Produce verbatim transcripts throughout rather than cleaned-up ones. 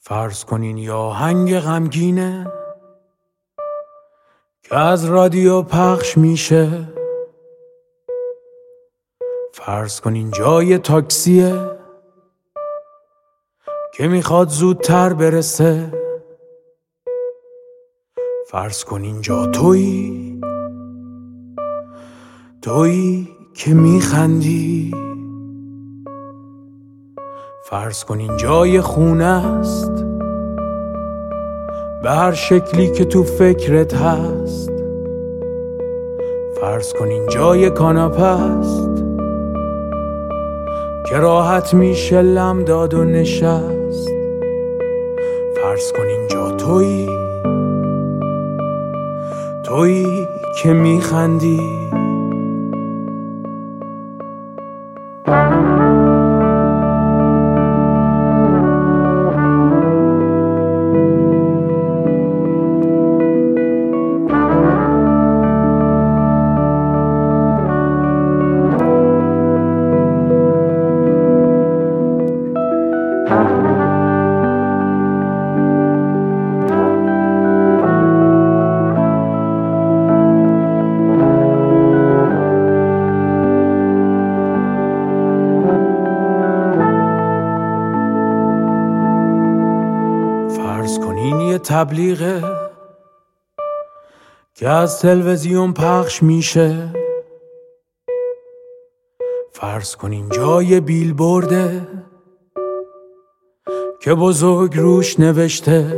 فرض کنین یا آهنگ غمگینه که از رادیو پخش میشه. فرض کنین جای تاکسیه که میخواد زودتر برسه. فرض کنین جا تویی تویی که میخندی. فرض کنین جای خونه است به هر شکلی که تو فکرت هست. فرض کنین جای کاناپه است که راحت میشه لم داد و نشست. فرض کنین جا تویی تویی که میخندی. فرض کنین یه تبلیغه که از تلویزیون پخش میشه. فرض کنین جای بیلبورده که بزرگ روش نوشته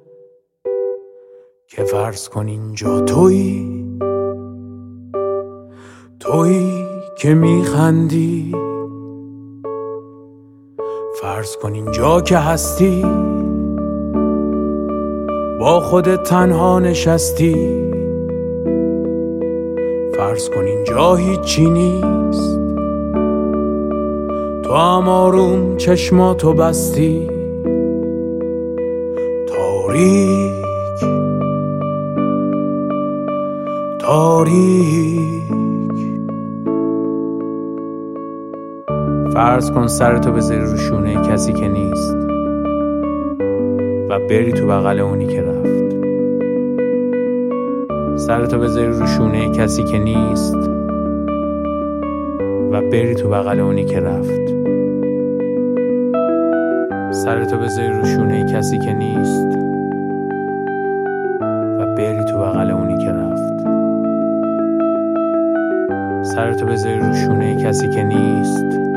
که فرض کنین جا تویی تویی که میخندی. فرض کنین جا که هستی با خودت تنها نشستی. فرض کنین جا هیچی نیست تو هم آروم چشماتو بستی. تاریک تاریک. فرض کن سرتو بذاری رو شونه کسی که نیست و بری تو بغل اونی که رفت. سرتو بذاری رو شونه کسی که نیست و بری تو بغل اونی که رفت. سرتو بذاری رو شونه کسی که نیست و بری تو بغل اونی که رفت. سرتو بذاری رو شونه کسی که نیست